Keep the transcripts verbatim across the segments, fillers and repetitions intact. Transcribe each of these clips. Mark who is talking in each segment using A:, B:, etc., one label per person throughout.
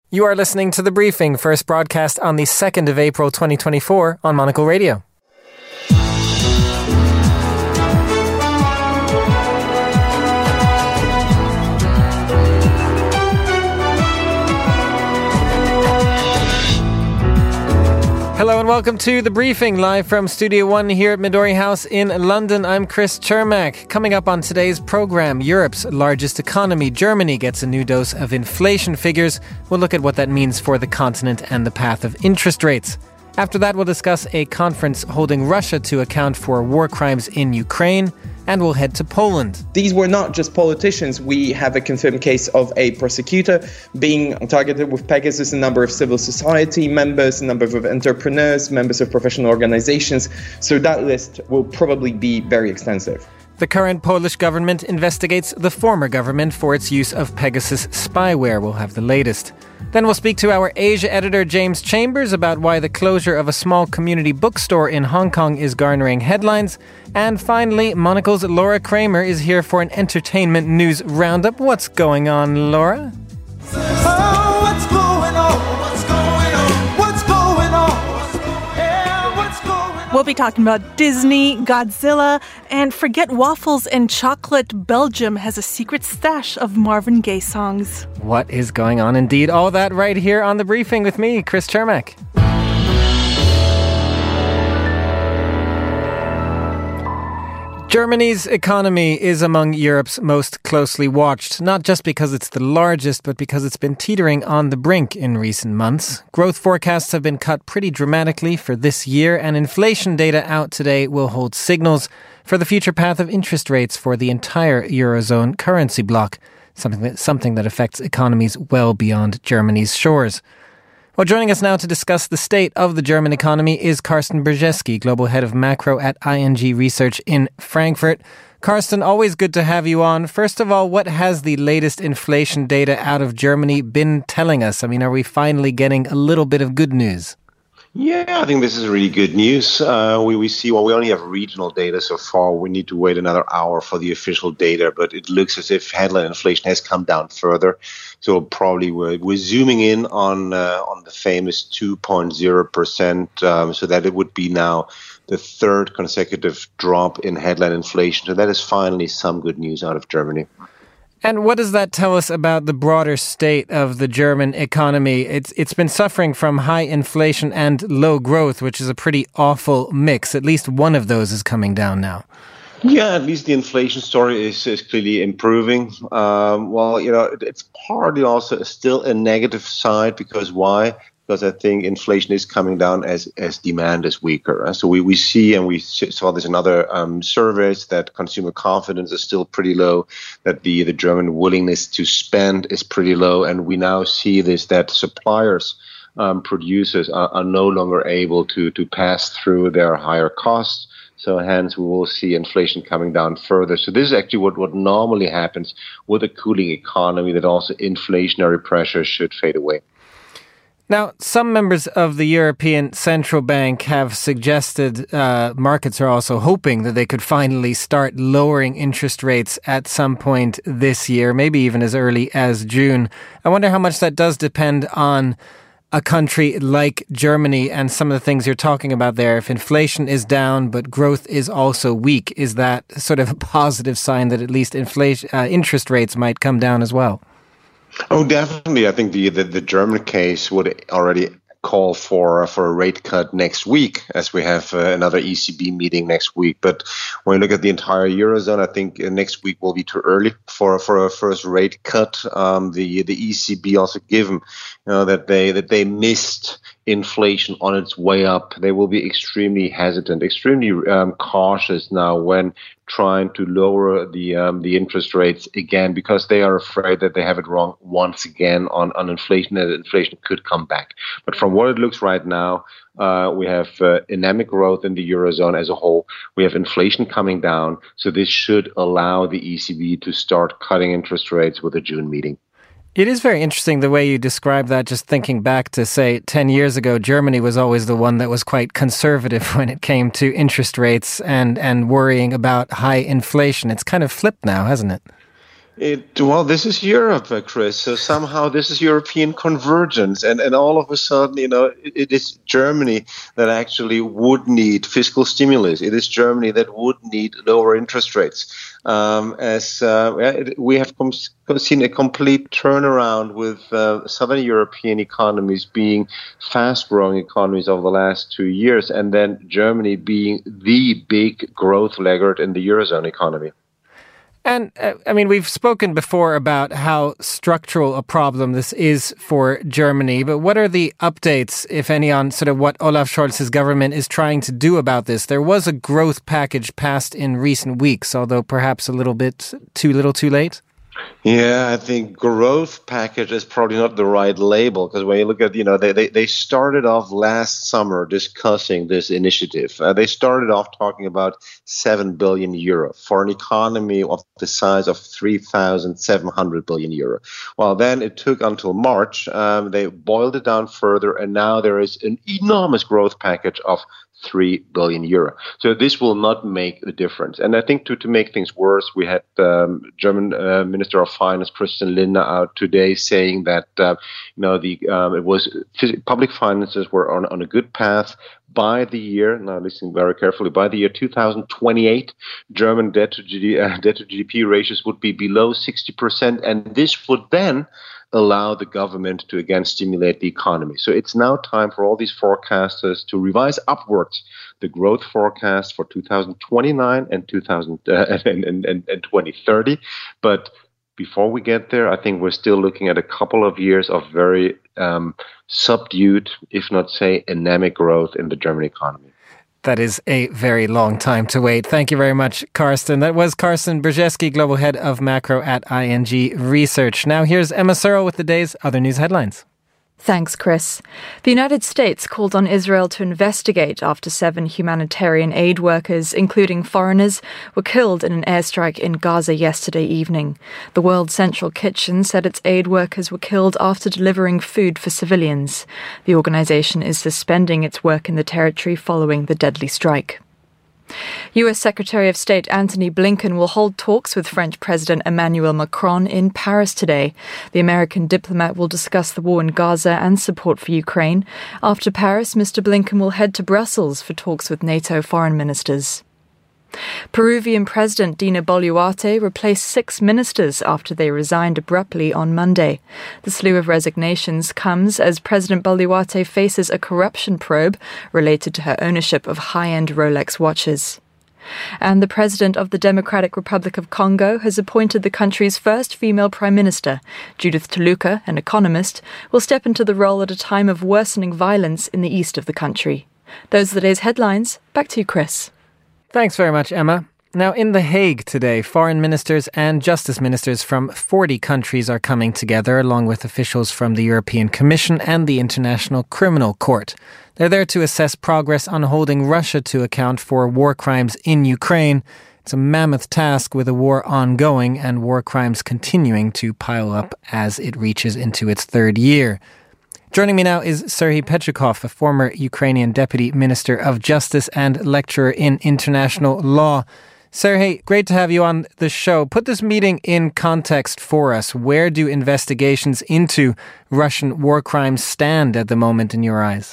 A: You are listening to The Briefing, first broadcast on the second of April twenty twenty-four on Monocle Radio. Hello and welcome to The Briefing, live from Studio One here at Midori House in London. I'm Chris Chermak. Coming up on today's program, Europe's largest economy, Germany, gets a new dose of inflation figures. We'll look at what that means for the continent and the path of interest rates. After that, we'll discuss a conference holding Russia to account for war crimes in Ukraine, and we'll head to Poland.
B: These were not just politicians. We have a confirmed case of a prosecutor being targeted with Pegasus, a number of civil society members, a number of entrepreneurs, members of professional organizations. So that list will probably be very extensive.
A: The current Polish government investigates the former government for its use of Pegasus spyware. We'll have the latest. Then we'll speak to our Asia editor James Chambers about why the closure of a small community bookstore in Hong Kong is garnering headlines. And finally, Monocle's Laura Kramer is here for an entertainment news roundup. What's going on, Laura?
C: Oh, what's going on? What's going on? What's going on? Yeah, what's going on?
D: We'll be talking about Disney, Godzilla, and forget waffles and chocolate. Belgium has a secret stash of Marvin Gaye songs.
A: What is going on indeed? All that right here on The Briefing with me, Chris Chermak. Germany's economy is among Europe's most closely watched, not just because it's the largest, but because it's been teetering on the brink in recent months. Growth forecasts have been cut pretty dramatically for this year, and inflation data out today will hold signals for the future path of interest rates for the entire Eurozone currency bloc, something that, something that affects economies well beyond Germany's shores. Well, joining us now to discuss the state of the German economy is Carsten Brzeski, Global Head of Macro at I N G Research in Frankfurt. Carsten, always good to have you on. First of all, what has the latest inflation data out of Germany been telling us? I mean, are we finally getting a little bit of good news?
E: Yeah, I think this is really good news. Uh, we, we see, well, we only have regional data so far. We need to wait another hour for the official data, but it looks as if headline inflation has come down further. So probably we're, we're zooming in on uh, on the famous two point zero percent, um, so that it would be now the third consecutive drop in headline inflation. So that is finally some good news out of Germany.
A: And what does that tell us about the broader state of the German economy? It's it's been suffering from high inflation and low growth, which is a pretty awful mix. At least one of those is coming down now.
E: Yeah, at least the inflation story is, is clearly improving. Um, well, you know, it, it's partly also still a negative side because why? Because I think inflation is coming down as, as demand is weaker. So we, we see, and we saw this in other um, surveys, that consumer confidence is still pretty low, that the, the German willingness to spend is pretty low. And we now see this, that suppliers, um, producers are, are no longer able to, to pass through their higher costs. So hence we will see inflation coming down further. So this is actually what, what normally happens with a cooling economy, that also inflationary pressure should fade away.
A: Now, some members of the European Central Bank have suggested uh, markets are also hoping that they could finally start lowering interest rates at some point this year, maybe even as early as June. I wonder how much that does depend on a country like Germany and some of the things you're talking about there. If inflation is down, but growth is also weak, is that sort of a positive sign that at least inflation, uh, interest rates might come down as well?
E: Oh, definitely. I think the, the, the German case would already call for for a rate cut next week, as we have uh, another E C B meeting next week. But when you look at the entire Eurozone, I think uh, next week will be too early for for a first rate cut. Um, the the E C B also given, you know, that they that they missed inflation on its way up. They will be extremely hesitant, extremely um, cautious now when trying to lower the um, the interest rates again, because they are afraid that they have it wrong once again on, on inflation, and inflation could come back. But from what it looks right now, uh, we have uh, anemic growth in the Eurozone as a whole. We have inflation coming down. So this should allow the E C B to start cutting interest rates with the June meeting.
A: It is very interesting the way you describe that, just thinking back to, say, ten years ago, Germany was always the one that was quite conservative when it came to interest rates and, and worrying about high inflation. It's kind of flipped now, hasn't it?
E: It, well, this is Europe, uh, Chris. So somehow this is European convergence, and, and all of a sudden, you know, it, it is Germany that actually would need fiscal stimulus. It is Germany that would need lower interest rates. Um, as uh, it, we have com- seen a complete turnaround with uh, Southern European economies being fast-growing economies over the last two years, and then Germany being the big growth laggard in the Eurozone economy.
A: And, uh, I mean, we've spoken before about how structural a problem this is for Germany, but what are the updates, if any, on sort of what Olaf Scholz's government is trying to do about this? There was a growth package passed in recent weeks, although perhaps a little bit too little too late.
E: Yeah, I think growth package is probably not the right label, because when you look at, you know, they, they, they started off last summer discussing this initiative. Uh, they started off talking about seven billion euro for an economy of the size of three thousand seven hundred billion euro. Well, then it took until March. Um, they boiled it down further, and now there is an enormous growth package of three billion euro. So this will not make a difference. And I think to, to make things worse, we had um, German uh, Minister of Finance Christian Lindner out today saying that uh, you know the um, it was public finances were on, on a good path. By the year, now listen very carefully, by the year two thousand twenty-eight, German debt to G D, uh, debt to G D P ratios would be below sixty percent, and this would then allow the government to again stimulate the economy. So it's now time for all these forecasters to revise upwards the growth forecast for two thousand twenty-nine and two thousand uh, and, and, and, and twenty thirty. But before we get there, I think we're still looking at a couple of years of very um, subdued, if not say anemic growth in the German economy.
A: That is a very long time to wait. Thank you very much, Karsten. That was Karsten Brzeski, Global Head of Macro at I N G Research. Now here's Emma Searle with the day's other news headlines.
F: Thanks, Chris. The United States called on Israel to investigate after seven humanitarian aid workers, including foreigners, were killed in an airstrike in Gaza yesterday evening. The World Central Kitchen said its aid workers were killed after delivering food for civilians. The organization is suspending its work in the territory following the deadly strike. U S Secretary of State Antony Blinken will hold talks with French President Emmanuel Macron in Paris today. The American diplomat will discuss the war in Gaza and support for Ukraine. After Paris, Mister Blinken will head to Brussels for talks with NATO foreign ministers. Peruvian President Dina Boluarte replaced six ministers after they resigned abruptly on Monday. The slew of resignations comes as President Boluarte faces a corruption probe related to her ownership of high-end Rolex watches. And the president of the Democratic Republic of Congo has appointed the country's first female prime minister. Judith Tuluka, an economist, will step into the role at a time of worsening violence in the east of the country. Those are the day's headlines. Back to you, Chris.
A: Thanks very much, Emma. Now, in The Hague today, foreign ministers and justice ministers from forty countries are coming together, along with officials from the European Commission and the International Criminal Court. They're there to assess progress on holding Russia to account for war crimes in Ukraine. It's a mammoth task with a war ongoing and war crimes continuing to pile up as it reaches into its third year. Joining me now is Serhiy Petrikov, a former Ukrainian Deputy Minister of Justice and lecturer in international law. Serhiy, great to have you on the show. Put this meeting in context for us. Where do investigations into Russian war crimes stand at the moment in your eyes?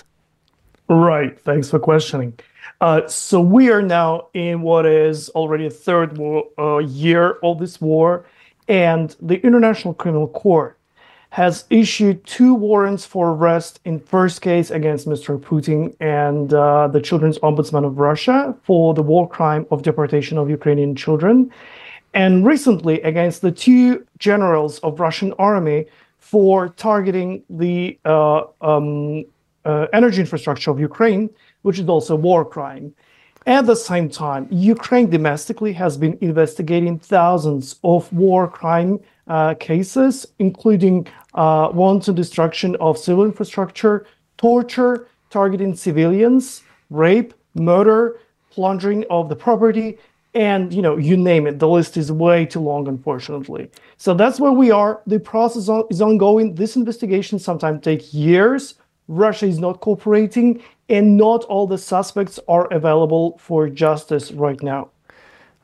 G: Right. Thanks for questioning. Uh, so we are now in what is already a third war, uh, year of this war, and the International Criminal Court has issued two warrants for arrest in first case against Mister Putin and uh, the Children's Ombudsman of Russia for the war crime of deportation of Ukrainian children, and recently against the two generals of Russian army for targeting the uh, um, uh, energy infrastructure of Ukraine, which is also a war crime. At the same time, Ukraine domestically has been investigating thousands of war crime uh, cases, including uh, wanton destruction of civil infrastructure, torture, targeting civilians, rape, murder, plundering of the property, and, you know, you name it. The list is way too long, unfortunately. So that's where we are. The process is ongoing. This investigation sometimes takes years. Russia is not cooperating, and not all the suspects are available for justice right now.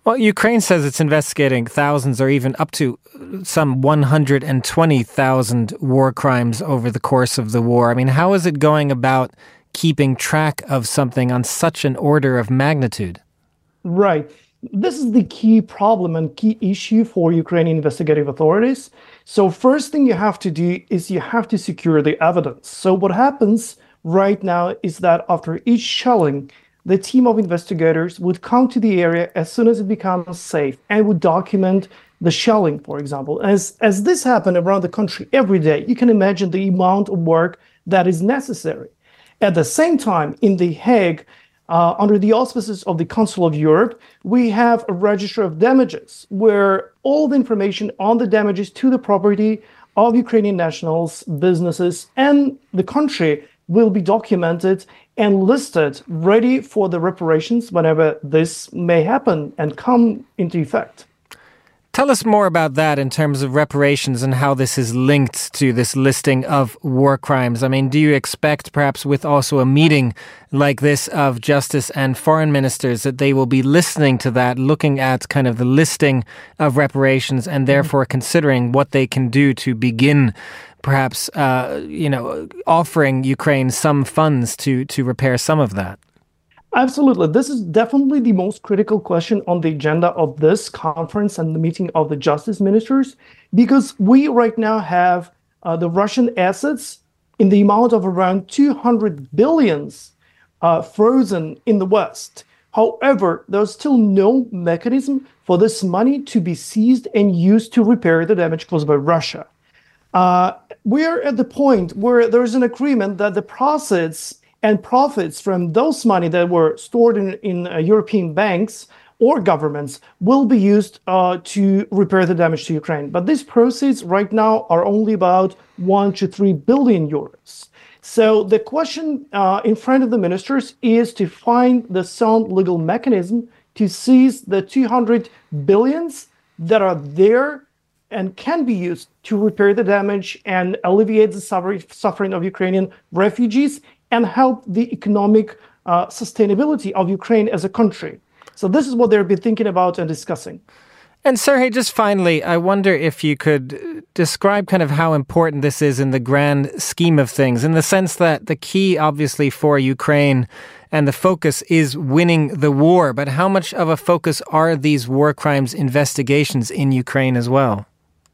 A: Well, Ukraine says it's investigating thousands or even up to some one hundred twenty thousand war crimes over the course of the war. I mean, how is it going about keeping track of something on such an order of magnitude?
G: Right. This is the key problem and key issue for Ukrainian investigative authorities. So first thing you have to do is you have to secure the evidence. So what happens right now is that after each shelling, the team of investigators would come to the area as soon as it becomes safe and would document the shelling, for example. As, as this happened around the country every day, you can imagine the amount of work that is necessary. At the same time, in The Hague, uh, under the auspices of the Council of Europe, we have a register of damages where all the information on the damages to the property of Ukrainian nationals, businesses, and the country will be documented and listed, ready for the reparations whenever this may happen and come into effect.
A: Tell us more about that in terms of reparations and how this is linked to this listing of war crimes. I mean, do you expect perhaps with also a meeting like this of justice and foreign ministers that they will be listening to that, looking at kind of the listing of reparations and therefore considering what they can do to begin perhaps, uh, you know, offering Ukraine some funds to, to repair some of that?
G: Absolutely. This is definitely the most critical question on the agenda of this conference and the meeting of the justice ministers, because we right now have uh, the Russian assets in the amount of around two hundred billions uh, frozen in the West. However, there's still no mechanism for this money to be seized and used to repair the damage caused by Russia. Uh, we're at the point where there's an agreement that the proceeds and profits from those money that were stored in, in uh, European banks or governments will be used uh, to repair the damage to Ukraine. But these proceeds right now are only about one to three billion euros. So the question uh, in front of the ministers is to find the sound legal mechanism to seize the two hundred billions that are there and can be used to repair the damage and alleviate the suffering of Ukrainian refugees and help the economic uh, sustainability of Ukraine as a country. So this is what they've been thinking about and discussing.
A: And Sergei, just finally, I wonder if you could describe kind of how important this is in the grand scheme of things, in the sense that the key, obviously, for Ukraine and the focus is winning the war. But how much of a focus are these war crimes investigations in Ukraine as well?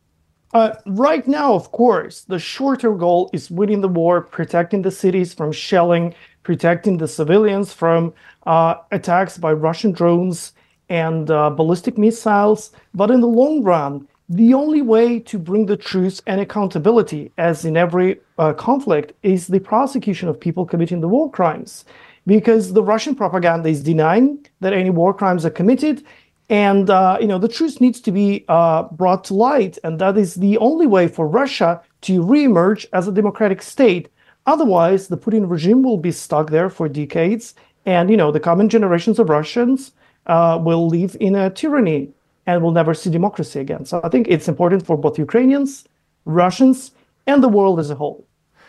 G: Uh, right now, of course, the shorter goal is winning the war, protecting the cities from shelling, protecting the civilians from uh, attacks by Russian drones and uh, ballistic missiles. But in the long run, the only way to bring the truth and accountability, as in every uh, conflict, is the prosecution of people committing the war crimes. Because the Russian propaganda is denying that any war crimes are committed. And, uh, you know, the truth needs to be uh, brought to light. And that is the only way for Russia to reemerge as a democratic state. Otherwise, the Putin regime will be stuck there for decades. And, you know, the coming generations of Russians uh, will live in a tyranny and will never see democracy again. So I think it's important for both Ukrainians, Russians, and the world as a whole.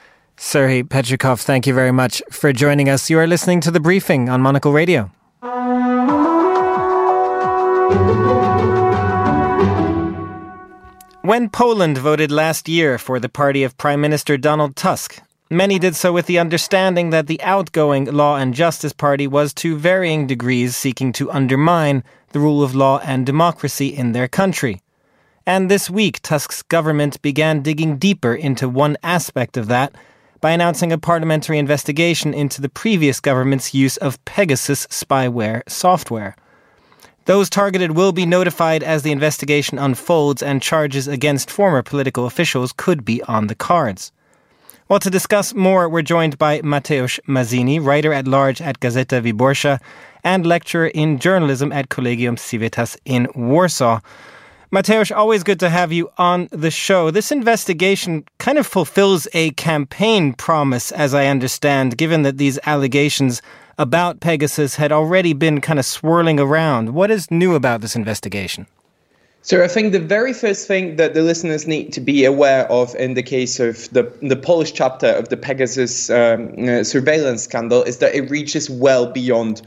A: Serhii Petrikov, thank you very much for joining us. You are listening to The Briefing on Monocle Radio. When Poland voted last year for the party of Prime Minister Donald Tusk, many did so with the understanding that the outgoing Law and Justice Party was to varying degrees seeking to undermine the rule of law and democracy in their country. And this week, Tusk's government began digging deeper into one aspect of that by announcing a parliamentary investigation into the previous government's use of Pegasus spyware software. Those targeted will be notified as the investigation unfolds, and charges against former political officials could be on the cards. Well, to discuss more, we're joined by Mateusz Mazzini, writer-at-large at Gazeta Wyborcza and lecturer in journalism at Collegium Civitas in Warsaw. Mateusz, always good to have you on the show. This investigation kind of fulfills a campaign promise, as I understand, given that these allegations about Pegasus had already been kind of swirling around. What is new about this investigation?
B: So I think the very first thing that the listeners need to be aware of in the case of the, the Polish chapter of the Pegasus um, uh, surveillance scandal is that it reaches well beyond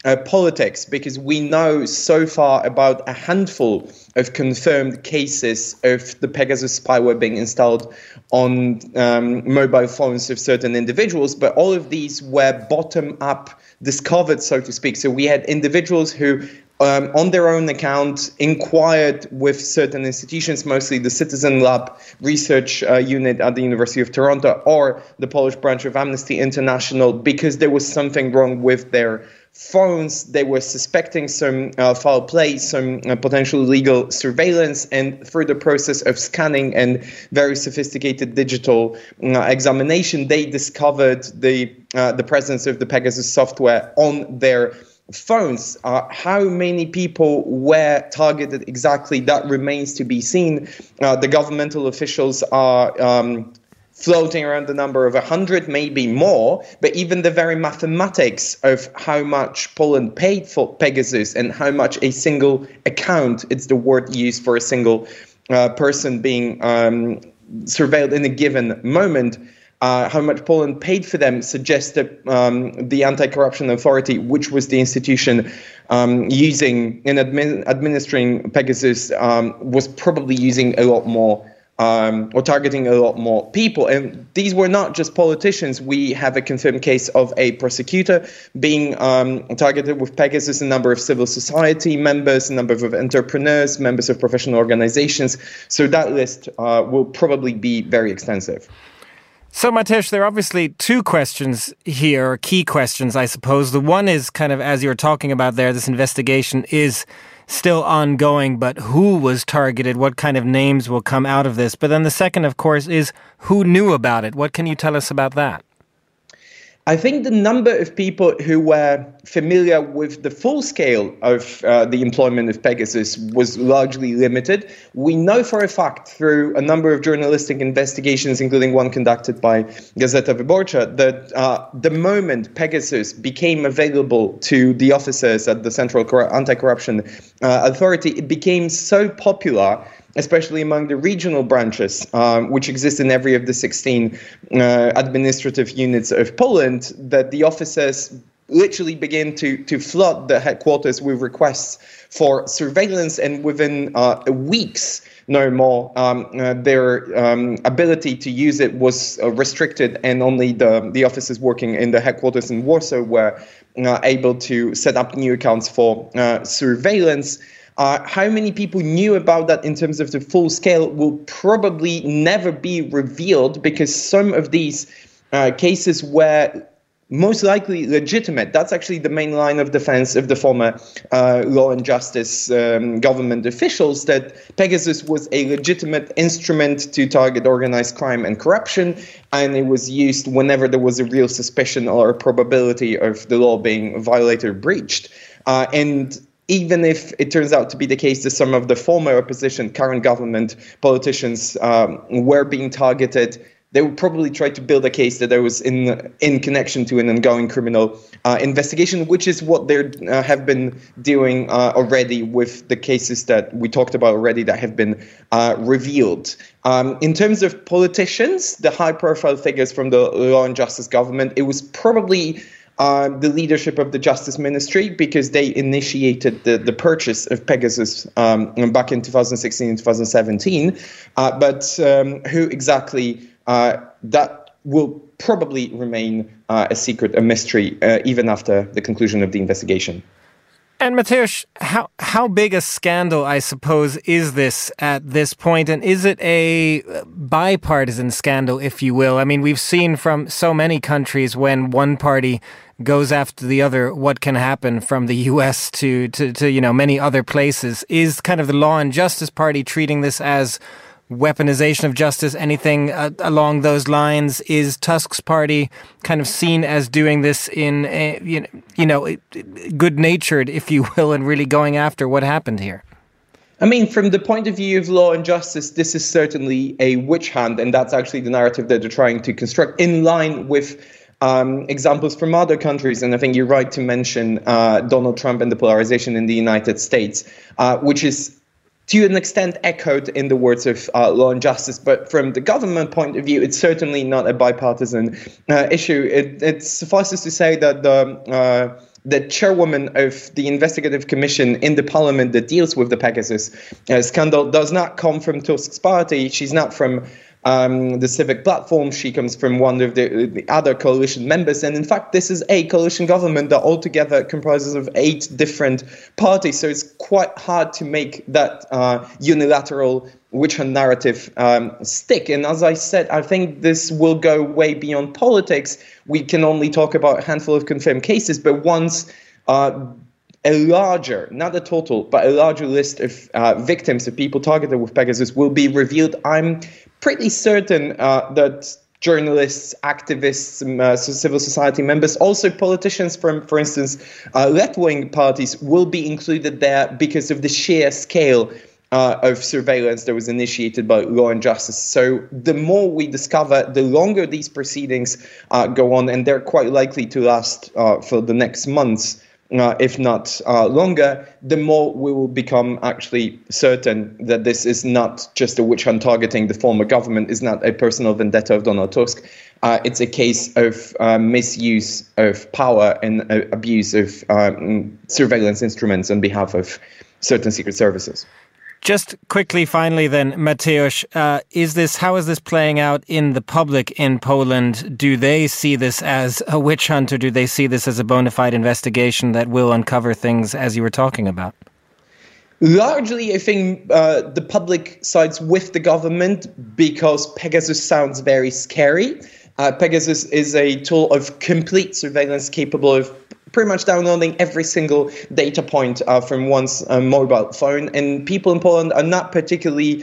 B: uh, politics, because we know so far about a handful of confirmed cases of the Pegasus spyware being installed on um, mobile phones of certain individuals, but all of these were bottom-up discovered, so to speak. So we had individuals who Um, on their own account, inquired with certain institutions, mostly the Citizen Lab research uh, unit at the University of Toronto or the Polish branch of Amnesty International, because there was something wrong with their phones. They were suspecting some uh, foul play, some uh, potential illegal surveillance, and through the process of scanning and very sophisticated digital uh, examination, they discovered the uh, the presence of the Pegasus software on their phones. Uh, how many people were targeted exactly, that remains to be seen. Uh, the governmental officials are um, floating around the number of one hundred, maybe more, but even the very mathematics of how much Poland paid for Pegasus and how much a single account, it's the word used for a single uh, person being um, surveilled in a given moment, Uh, how much Poland paid for them, suggests that um, the Anti-Corruption Authority, which was the institution um, using and admin, administering Pegasus, um, was probably using a lot more um, or targeting a lot more people. And these were not just politicians. We have a confirmed case of a prosecutor being um, targeted with Pegasus, a number of civil society members, a number of entrepreneurs, members of professional organizations. So that list uh, will probably be very extensive.
A: So, Mateusz, there are obviously two questions here, or key questions, I suppose. The one is kind of, as you were talking about there, this investigation is still ongoing, but who was targeted? What kind of names will come out of this? But then the second, of course, is who knew about it? What can you tell us about that?
B: I think the number of people who were familiar with the full scale of uh, the employment of Pegasus was largely limited. We know for a fact through a number of journalistic investigations, including one conducted by Gazeta Wyborcza, that uh, the moment Pegasus became available to the officers at the Central Anti-Corruption uh, Authority, it became so popular, especially among the regional branches, um, which exist in every of the sixteen uh, administrative units of Poland, that the officers literally began to, to flood the headquarters with requests for surveillance, and within uh, weeks, no more, um, uh, their um, ability to use it was uh, restricted, and only the, the officers working in the headquarters in Warsaw were uh, able to set up new accounts for uh, surveillance. Uh, how many people knew about that in terms of the full scale will probably never be revealed, because some of these uh, cases were most likely legitimate. That's actually the main line of defense of the former uh, Law and Justice um, government officials, that Pegasus was a legitimate instrument to target organized crime and corruption, and it was used whenever there was a real suspicion or a probability of the law being violated or breached. Uh, and Even if it turns out to be the case that some of the former opposition, current government politicians um, were being targeted, they would probably try to build a case that there was in in connection to an ongoing criminal uh, investigation, which is what they uh, have been doing uh, already with the cases that we talked about already that have been uh, revealed. Um, in terms of politicians, the high-profile figures from the Law and Justice government, it was probably Uh, the leadership of the Justice Ministry, because they initiated the, the purchase of Pegasus um, back in two thousand sixteen and two thousand seventeen. Uh, but um, who exactly, uh, that will probably remain uh, a secret, a mystery, uh, even after the conclusion of the investigation.
A: And Mateusz, how how big a scandal, I suppose, is this at this point? And is it a bipartisan scandal, if you will? I mean, we've seen from so many countries when one party goes after the other, what can happen, from the U S to, to, to you know, many other places. Is kind of the Law and Justice Party treating this as weaponization of justice, anything uh, along those lines? Is Tusk's party kind of seen as doing this in, a, you know, you know, good-natured, if you will, and really going after what happened here?
B: I mean, from the point of view of law and justice, this is certainly a witch hunt, and that's actually the narrative that they're trying to construct in line with Um, examples from other countries. And I think you're right to mention uh, Donald Trump and the polarization in the United States, uh, which is to an extent echoed in the words of uh, Law and Justice. But from the government point of view, it's certainly not a bipartisan uh, issue. It, it suffices to say that the uh, the chairwoman of the investigative commission in the parliament that deals with the Pegasus uh, scandal does not come from Tusk's party. She's not from um, the Civic Platform. She comes from one of the, the other coalition members. And in fact, this is a coalition government that altogether comprises of eight different parties. So it's quite hard to make that uh, unilateral witch hunt narrative um, stick. And as I said, I think this will go way beyond politics. We can only talk about a handful of confirmed cases, but once uh, a larger, not a total, but a larger list of uh, victims of people targeted with Pegasus will be revealed, I'm pretty certain uh, that journalists, activists, um, uh, civil society members, also politicians from, for instance, uh, left-wing parties will be included there because of the sheer scale Uh, of surveillance that was initiated by Law and Justice. So the more we discover, the longer these proceedings uh, go on, and they're quite likely to last uh, for the next months, uh, if not uh, longer, the more we will become actually certain that this is not just a witch hunt targeting the former government, is not a personal vendetta of Donald Tusk. Uh, it's a case of uh, misuse of power and uh, abuse of um, surveillance instruments on behalf of certain secret services.
A: Just quickly, finally, then, Mateusz, uh, is this how is this playing out in the public in Poland? Do they see this as a witch hunt, or do they see this as a bona fide investigation that will uncover things as you were talking about?
B: Largely, I think uh, the public sides with the government because Pegasus sounds very scary. Uh, Pegasus is a tool of complete surveillance capable of pretty much downloading every single data point uh, from one's uh, mobile phone. And people in Poland are not particularly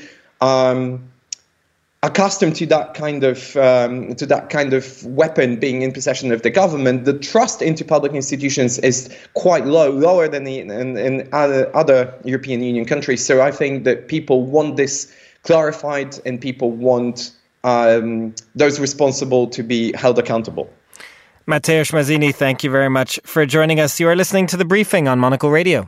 B: um, accustomed to that kind of um, to that kind of weapon being in possession of the government. The trust into public institutions is quite low, lower than the, in, in other, other European Union countries. So I think that people want this clarified, and people want um, those responsible to be held accountable.
A: Mateusz Mazzini, thank you very much for joining us. You are listening to The Briefing on Monocle Radio.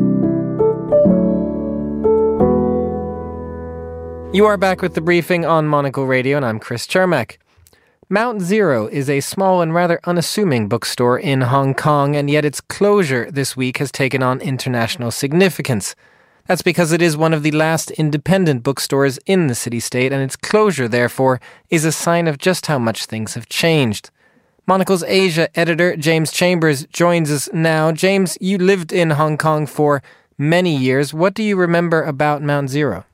A: You are back with The Briefing on Monocle Radio, and I'm Chris Chermak. Mount Zero is a small and rather unassuming bookstore in Hong Kong, and yet its closure this week has taken on international significance. That's because it is one of the last independent bookstores in the city-state, and its closure, therefore, is a sign of just how much things have changed. Monocle's Asia editor, James Chambers, joins us now. James, you lived in Hong Kong for many years. What do you remember about Mount Zero?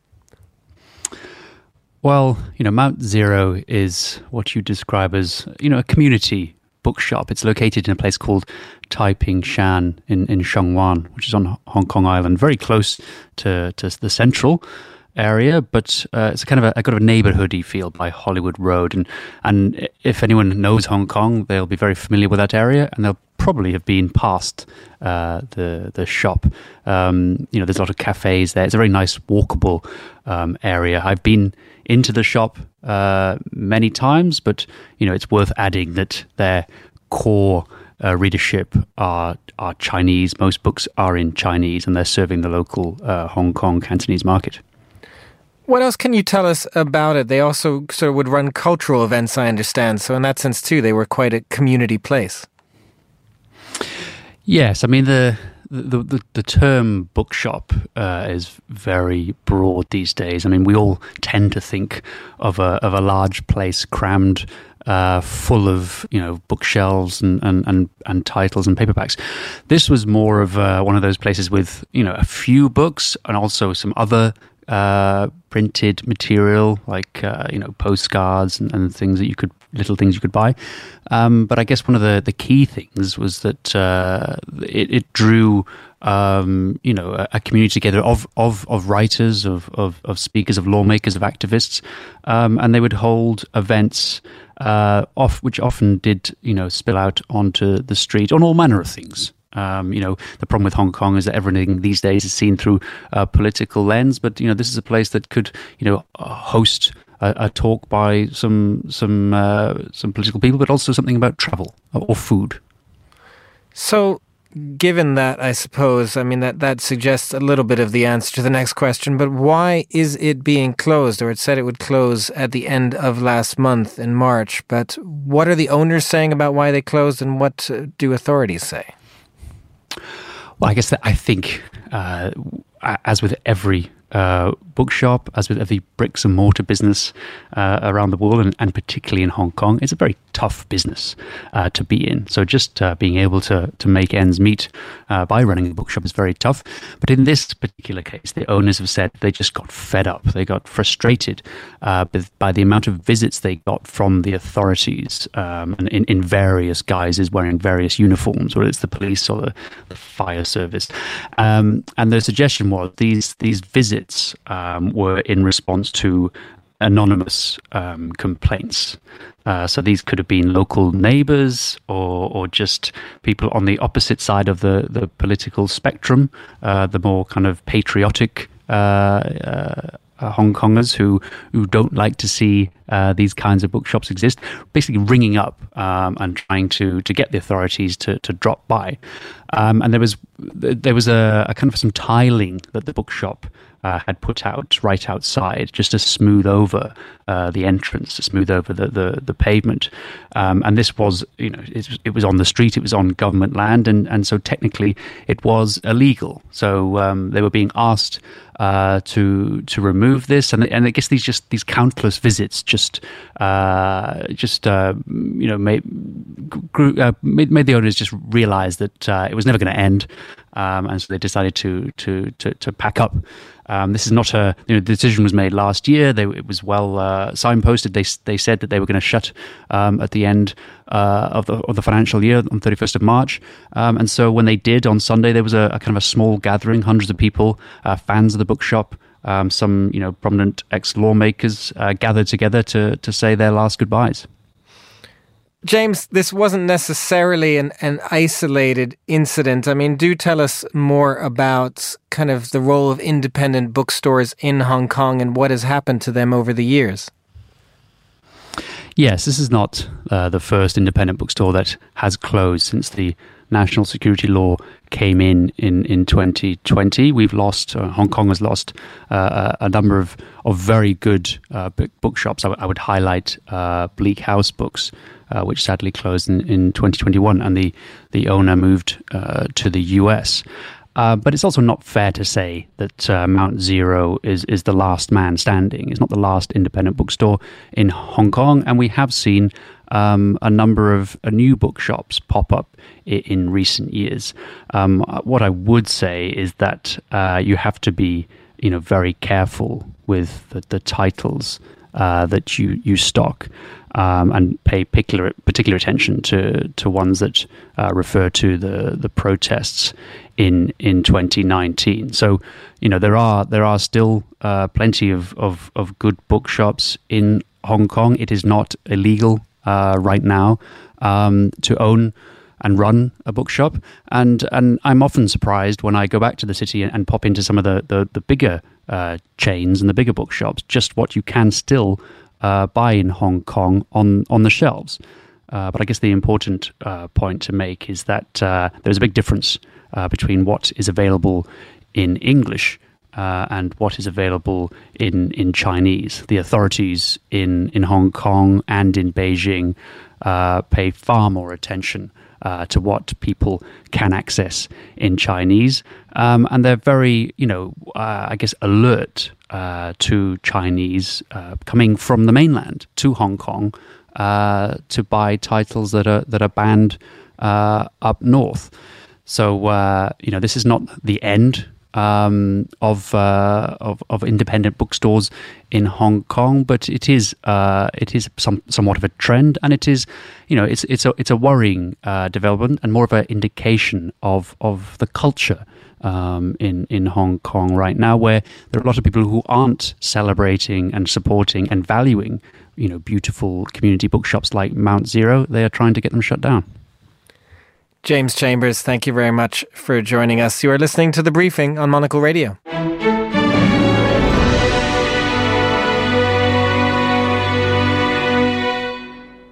H: Well, you know, Mount Zero is what you describe as, you know, a community bookshop. It's located in a place called Taiping Shan in, in Sheungwan, which is on Hong Kong Island, very close to, to the central area, but uh, it's a kind of a, a kind of a neighborhoody feel by Hollywood Road. And and if anyone knows Hong Kong, they'll be very familiar with that area, and they'll probably have been past uh, the the shop. Um, you know, there's a lot of cafes there. It's a very nice walkable um, area. I've been into the shop uh, many times, but you know, it's worth adding that their core uh, readership are are Chinese. Most books are in Chinese, and they're serving the local uh, Hong Kong Cantonese market.
A: What else can you tell us about it? They also sort of would run cultural events, I understand. So in that sense, too, they were quite a community place.
H: Yes, I mean, the the, the, the term bookshop uh, is very broad these days. I mean, we all tend to think of a of a large place crammed uh, full of, you know, bookshelves and, and, and, and titles and paperbacks. This was more of uh, one of those places with, you know, a few books and also some other uh, printed material like, uh, you know, postcards and, and things that you could, little things you could buy. Um, but I guess one of the, the key things was that uh, it, it drew, um, you know, a, a community together of of, of writers, of, of, of speakers, of lawmakers, of activists, um, and they would hold events uh, off, which often did, you know, spill out onto the street on all manner of things. Um, you know, the problem with Hong Kong is that everything these days is seen through a political lens. But, you know, this is a place that could, you know, host a, a talk by some some uh, some political people, but also something about travel or food.
A: So given that, I suppose, I mean, that, that suggests a little bit of the answer to the next question, but why is it being closed? Or it said it would close at the end of last month in March, but what are the owners saying about why they closed, and what do authorities say?
H: Well, I guess that I think, uh, as with every uh, bookshop, as with every bricks and mortar business uh, around the world, and, and particularly in Hong Kong, it's a very tough business uh, to be in. So just uh, being able to to make ends meet uh, by running a bookshop is very tough. But in this particular case, the owners have said they just got fed up. They got frustrated uh, by, by the amount of visits they got from the authorities, um, and in, in various guises, wearing various uniforms, whether it's the police or the, the fire service. Um, and the suggestion was these these visits um, were in response to anonymous um, complaints. Uh, so these could have been local neighbours or, or just people on the opposite side of the, the political spectrum, uh, the more kind of patriotic uh, uh, Hong Kongers who, who don't like to see uh, these kinds of bookshops exist, basically ringing up um, and trying to, to get the authorities to, to drop by. Um, and there was there was a, a kind of some tiling that the bookshop Uh, had put out right outside just to smooth over uh, the entrance, to smooth over the the, the pavement. Um, and this was, you know, it, it was on the street, it was on government land, and, and so technically it was illegal. So um, they were being asked uh, to to remove this, and and I guess these just these countless visits just uh, just uh, you know made, grew, uh, made made the owners just realize that uh, it was never going to end, um, and so they decided to to to, to pack up. Um, this is not a, you know, the decision was made last year. They, it was well uh, signposted. They they said that they were going to shut um, at the end uh, of the of the financial year on thirty-first of March. Um, and so when they did on Sunday, there was a, a kind of a small gathering, hundreds of people, uh, fans of the bookshop, um, some you know prominent ex-lawmakers uh, gathered together to to say their last goodbyes.
A: James, this wasn't necessarily an, an isolated incident. I mean, do tell us more about kind of the role of independent bookstores in Hong Kong and what has happened to them over the years.
H: Yes, this is not uh, the first independent bookstore that has closed since the national security law came in in, in twenty twenty. We've lost, uh, Hong Kong has lost uh, a number of, of very good uh, bookshops. I, w- I would highlight uh, Bleak House Books, uh, which sadly closed in, in twenty twenty-one, and the, the owner moved uh, to the U S. Uh, but it's also not fair to say that uh, Mount Zero is, is the last man standing. It's not the last independent bookstore in Hong Kong, and we have seen um, a number of uh, new bookshops pop up I- in recent years. Um, what I would say is that uh, you have to be, you know, very careful with the, the titles uh, that you you stock. Um, and pay particular particular attention to to ones that uh, refer to the the protests in in twenty nineteen. So, you know, there are there are still uh, plenty of, of of good bookshops in Hong Kong. It is not illegal uh, right now um, to own and run a bookshop, and and I'm often surprised when I go back to the city and, and pop into some of the the, the bigger uh, chains and the bigger bookshops, just what you can still Uh, buy in Hong Kong on, on the shelves. Uh, but I guess the important uh, point to make is that uh, there's a big difference uh, between what is available in English uh, and what is available in, in Chinese. The authorities in, in Hong Kong and in Beijing uh, pay far more attention uh, to what people can access in Chinese. Um, and they're very, you know, uh, I guess, alert Uh, to Chinese uh, coming from the mainland to Hong Kong uh, to buy titles that are that are banned uh, up north. So uh, you know, this is not the end um, of, uh, of of independent bookstores in Hong Kong, but it is uh, it is some somewhat of a trend, and it is, you know, it's it's a it's a worrying uh, development and more of an indication of of the culture Um, in, in Hong Kong right now, where there are a lot of people who aren't celebrating and supporting and valuing, you know, beautiful community bookshops like Mount Zero. They are trying to get them shut down.
A: James Chambers, thank you very much for joining us. You are listening to The Briefing on Monocle Radio.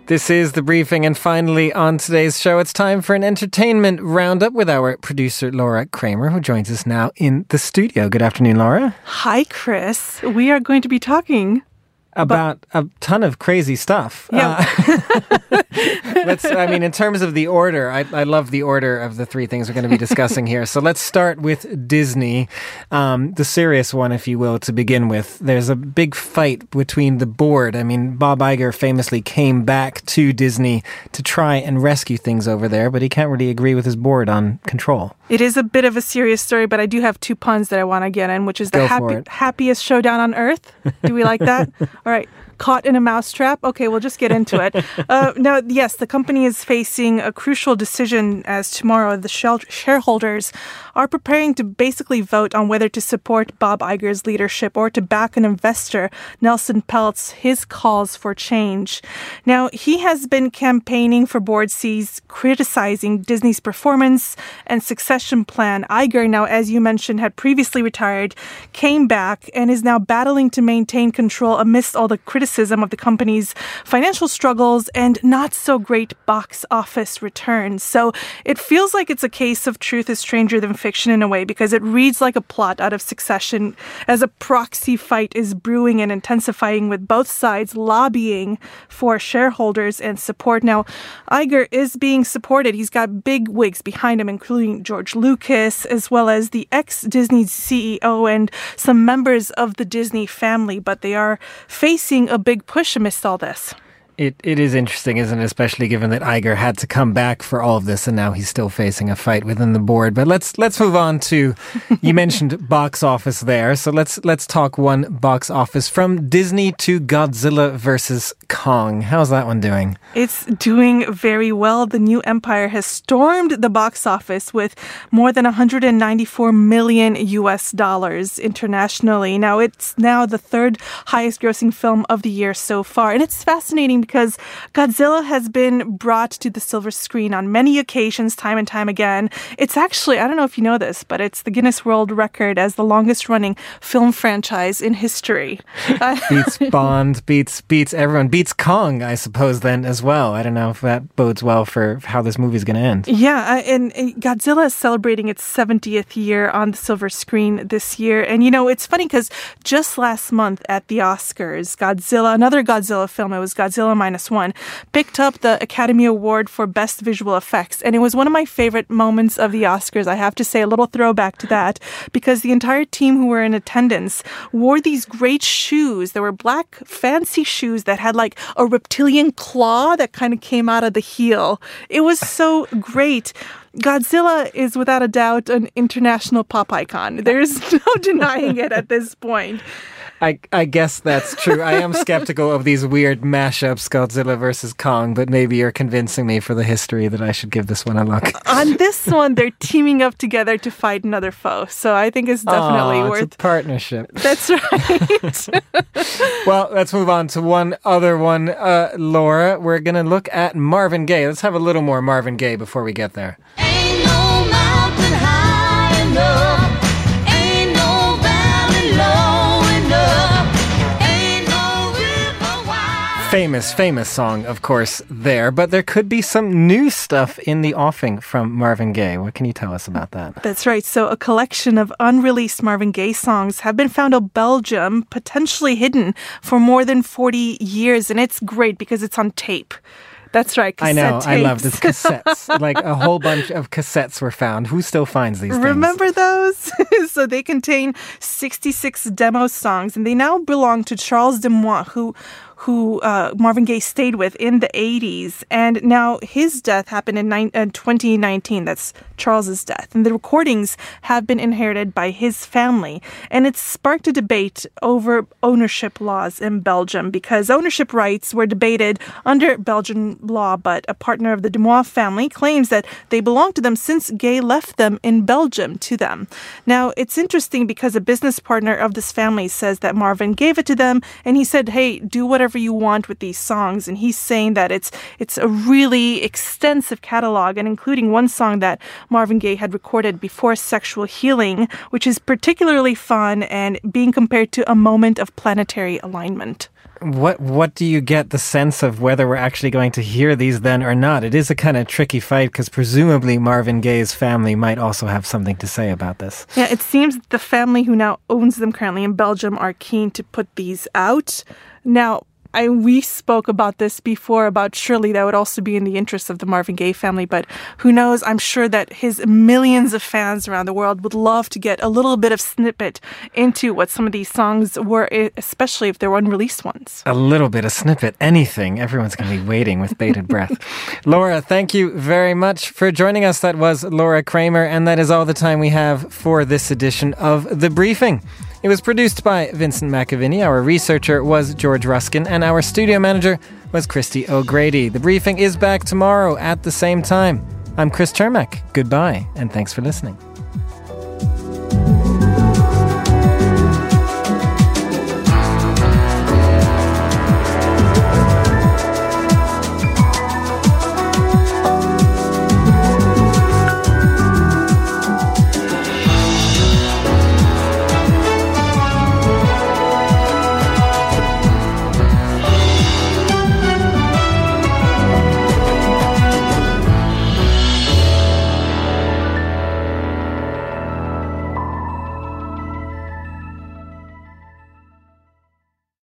A: This is The Briefing, and finally on today's show, it's time for an entertainment roundup with our producer, Laura Kramer, who joins us now in the studio. Good afternoon, Laura.
D: Hi, Chris. We are going to be talking
A: about a ton of crazy stuff.
D: Yeah.
A: Uh, let's, I mean, in terms of the order, I, I love the order of the three things we're going to be discussing here. So let's start with Disney, um, the serious one, if you will, to begin with. There's a big fight between the board. I mean, Bob Iger famously came back to Disney to try and rescue things over there, but he can't really agree with his board on control.
D: It is a bit of a serious story, but I do have two puns that I want to get in, which is the
A: Go
D: happy,
A: for it.
D: happiest showdown on earth. Do we like that? All right. Caught in a mousetrap? Okay, we'll just get into it. Uh, now, yes, the company is facing a crucial decision as tomorrow the shel- shareholders are preparing to basically vote on whether to support Bob Iger's leadership or to back an investor, Nelson Peltz, his calls for change. Now, he has been campaigning for board seats, criticizing Disney's performance and succession plan. Iger, now, as you mentioned, had previously retired, came back, and is now battling to maintain control amidst all the criticism of the company's financial struggles and not so great box office returns. So it feels like it's a case of truth is stranger than fiction in a way, because it reads like a plot out of Succession as a proxy fight is brewing and intensifying with both sides lobbying for shareholders and support. Now, Iger is being supported. He's got big wigs behind him, including George Lucas, as well as the ex-Disney C E O and some members of the Disney family, but they are facing a big push amidst all this.
A: It It is interesting, isn't it? Especially given that Iger had to come back for all of this, and now he's still facing a fight within the board. But let's let's move on to, you mentioned box office there, so let's let's talk one box office from Disney to Godzilla versus Kong. How's that one doing?
D: It's doing very well. The new empire has stormed the box office with more than one hundred ninety-four million U S dollars internationally. Now, it's now the third highest grossing film of the year so far, and it's fascinating because Godzilla has been brought to the silver screen on many occasions, time and time again. It's actually, I don't know if you know this, but it's the Guinness World Record as the longest-running film franchise in history.
A: Beats Bond, beats beats everyone, beats Kong, I suppose, then, as well. I don't know if that bodes well for how this movie is going to end.
D: Yeah, and, and Godzilla is celebrating its seventieth year on the silver screen this year. And, you know, it's funny because just last month at the Oscars, Godzilla, another Godzilla film, it was Godzilla Minus One, picked up the Academy Award for Best Visual Effects. And it was one of my favorite moments of the Oscars. I have to say, a little throwback to that, because the entire team who were in attendance wore these great shoes. They were black, fancy shoes that had like a reptilian claw that kind of came out of the heel. It was so great. Godzilla is without a doubt an international pop icon. There's no denying it at this point.
A: I, I guess that's true. I am skeptical of these weird mashups, Godzilla versus Kong, but maybe you're convincing me for the history that I should give this one a look.
D: On this one, they're teaming up together to fight another foe. So I think it's definitely
A: Aww,
D: worth...
A: It's a partnership.
D: That's right.
A: Well, let's move on to one other one. Uh, Laura, we're going to look at Marvin Gaye. Let's have a little more Marvin Gaye before we get there.
C: Ain't no mountain high enough. Ain't no valley low enough. Ain't no river wide.
A: Famous, famous song, of course, there. But there could be some new stuff in the offing from Marvin Gaye. What can you tell us about that?
D: That's right. So a collection of unreleased Marvin Gaye songs have been found in Belgium, potentially hidden for more than forty years. And it's great because it's on tape. That's right.
A: I know.
D: Tapes.
A: I love this. Cassettes. Like a whole bunch of cassettes were found. Who still finds these things?
D: Remember those? So they contain sixty-six demo songs, and they now belong to Charles Demois, who who uh, Marvin Gaye stayed with in the eighties. And now his death happened in ni- uh, twenty nineteen. That's Charles's death. And the recordings have been inherited by his family. And it's sparked a debate over ownership laws in Belgium, because ownership rights were debated under Belgian law, but a partner of the Demois family claims that they belong to them since Gaye left them in Belgium to them. Now, it's interesting because a business partner of this family says that Marvin gave it to them, and he said, hey, do whatever you want with these songs. And he's saying that it's it's a really extensive catalog, and including one song that Marvin Gaye had recorded before Sexual Healing, which is particularly fun and being compared to A Moment of Planetary Alignment.
A: What what do you get the sense of whether we're actually going to hear these then or not? It is a kind of tricky fight because presumably Marvin Gaye's family might also have something to say about this.
D: Yeah, it seems the family who now owns them currently in Belgium are keen to put these out. Now, I we spoke about this before, about surely that would also be in the interest of the Marvin Gaye family, but who knows? I'm sure that his millions of fans around the world would love to get a little bit of snippet into what some of these songs were, especially if they were unreleased ones.
A: A little bit of snippet, anything. Everyone's going to be waiting with bated breath. Laura, thank you very much for joining us. That was Laura Kramer, and that is all the time we have for this edition of The Briefing. It was produced by Vincent McAviney. Our researcher was George Ruskin, and our studio manager was Christy O'Grady. The Briefing is back tomorrow at the same time. I'm Chris Chermak. Goodbye, and thanks for listening.